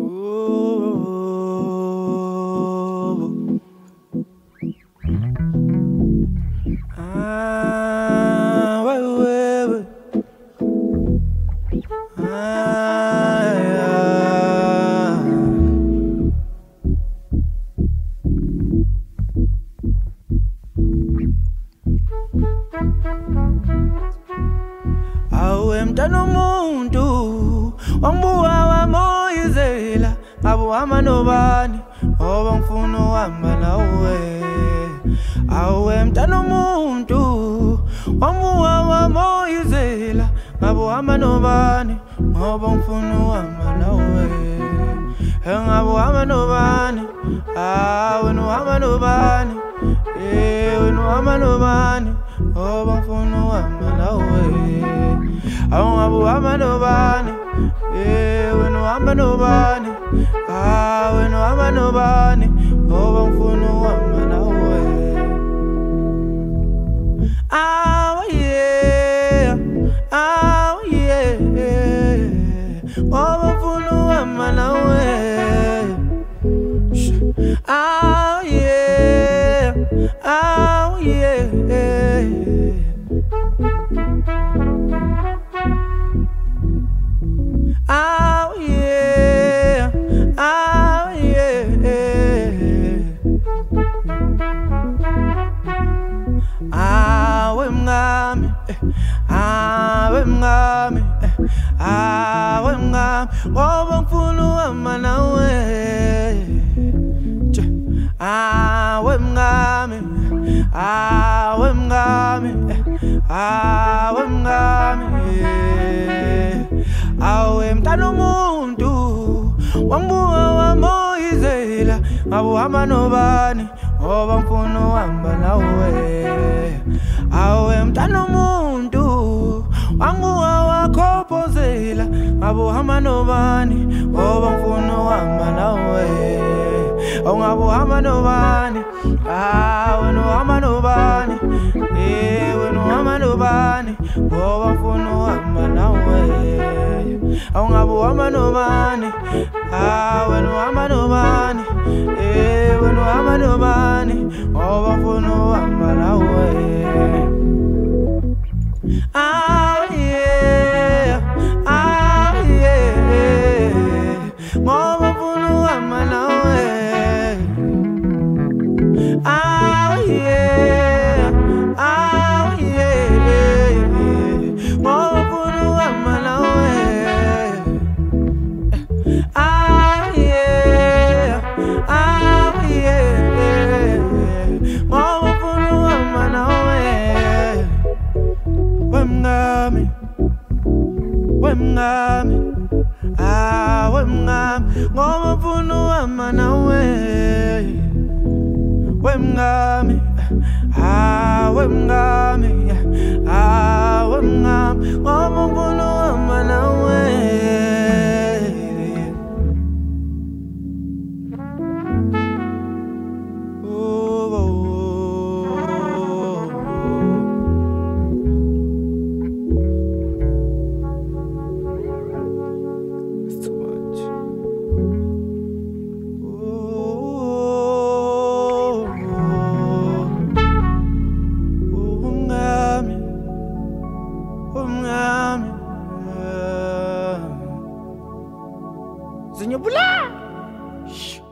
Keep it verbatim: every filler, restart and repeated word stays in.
Ooh. Ah, wait, wait, wait. Ah, yeah. Awe mtano muntu wambuwa wa moyizela abuhamba nobani oba ngifuna uhamba nawe. Awe mtano muntu wambuwa wa moyizela abuhamba nobani oba ngifuna uhamba nawe. Engabuhamba nobani awe nuhamba nobani ewe nuhamba nobani oba ngifuna uhamba nawe. Awungabuhamba nobani ewe nuhamba nobani awe nuhamba nobani oba ngifuna uhamba nawe. Awe yeah, awe yeah, oba ngifuna uhamba nawe. Awe yeah, awe yeah. Oh yeah, oh yeah. Awe mngami, awe mngami, awe mngami, ngoba ngifuna uhamba nawe. Awe mngami, awe mngami, awe mngami. Awe mtano muntu wambuwa wa moyizela abuhamba nobani oba ngifuna uhamba nawe. Awe mtano muntu wambuwa wa khopozela abuhamba nobani oba ngifuna uhamba nawe. Ungabuhamba nobani awe nuhamba nobani ewe nuhamba nobani oba ngifuna uhamba nawe. Ungabuhamba nobani awe nuhamba nobani ewe nuhamba nobani oba ngifuna uhamba nawe. Ah yeah, ah yeah, ngoba ngifuna uhamba nawe. Ah yeah, ah yeah, ngoba ngifuna uhamba nawe. Ah yeah, ah yeah, ngoba ngifuna uhamba nawe. Wemngami, wemngami, ah wemngami, ngoba ngifuna uhamba nawe. Wemngami, ah wemngami, ah wemngami, ngoba ngifuna uhamba nawe. Zinyo bula.